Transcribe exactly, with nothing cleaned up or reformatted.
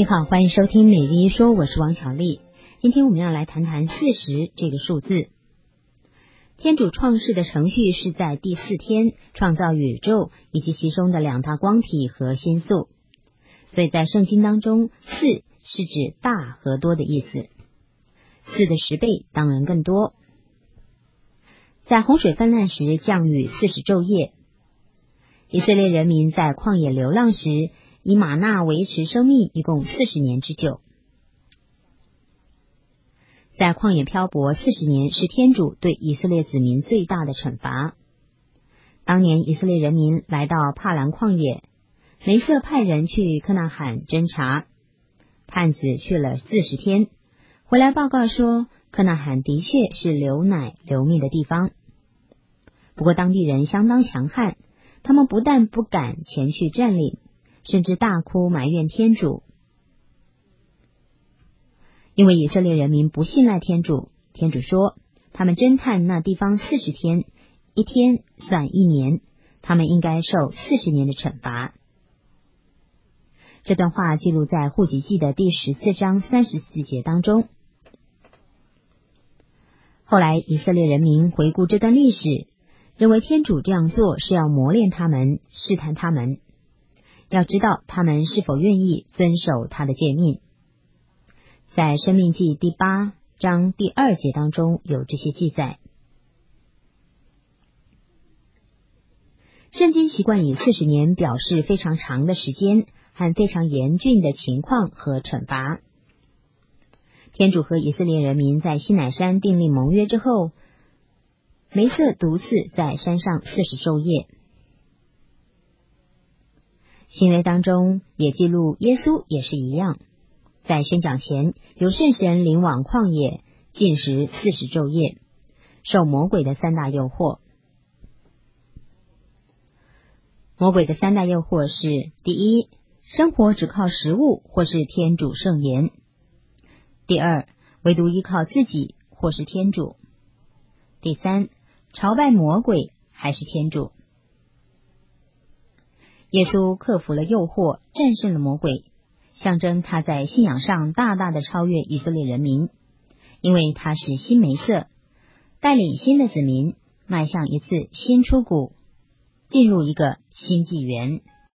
你好，欢迎收听每日一说，我是王巧丽。今天我们要来谈谈四十这个数字。天主创世的程序是在第四天创造宇宙以及其中的两大光体和星宿，所以在圣经当中，四是指大和多的意思，四的十倍当然更多。在洪水泛滥时降雨四十昼夜，以色列人民在旷野流浪时以玛纳维持生命一共四十年之久。在旷野漂泊四十年是天主对以色列子民最大的惩罚。当年以色列人民来到帕兰旷野，梅瑟派人去克纳罕侦查，探子去了四十天，回来报告说克纳罕的确是流奶流蜜的地方。不过当地人相当强悍，他们不但不敢前去占领，甚至大哭埋怨天主。因为以色列人民不信赖天主，天主说他们侦探那地方四十天，一天算一年，他们应该受四十年的惩罚。这段话记录在户籍记的第十四章三十四节当中。后来以色列人民回顾这段历史，认为天主这样做是要磨练他们，试探他们，要知道他们是否愿意遵守他的诫命。在申命记第八章第二节当中有这些记载。圣经习惯以四十年表示非常长的时间和非常严峻的情况和惩罚。天主和以色列人民在西乃山订立盟约之后，梅瑟独自在山上四十昼夜。新约当中也记录耶稣也是一样，在宣讲前由圣神领往旷野禁食四十昼夜，受魔鬼的三大诱惑。魔鬼的三大诱惑是：第一，生活只靠食物或是天主圣言；第二，唯独依靠自己或是天主；第三，朝拜魔鬼还是天主。耶稣克服了诱惑，战胜了魔鬼，象征他在信仰上大大的超越以色列人民，因为他是新梅瑟，带领新的子民迈向一次新出谷，进入一个新纪元。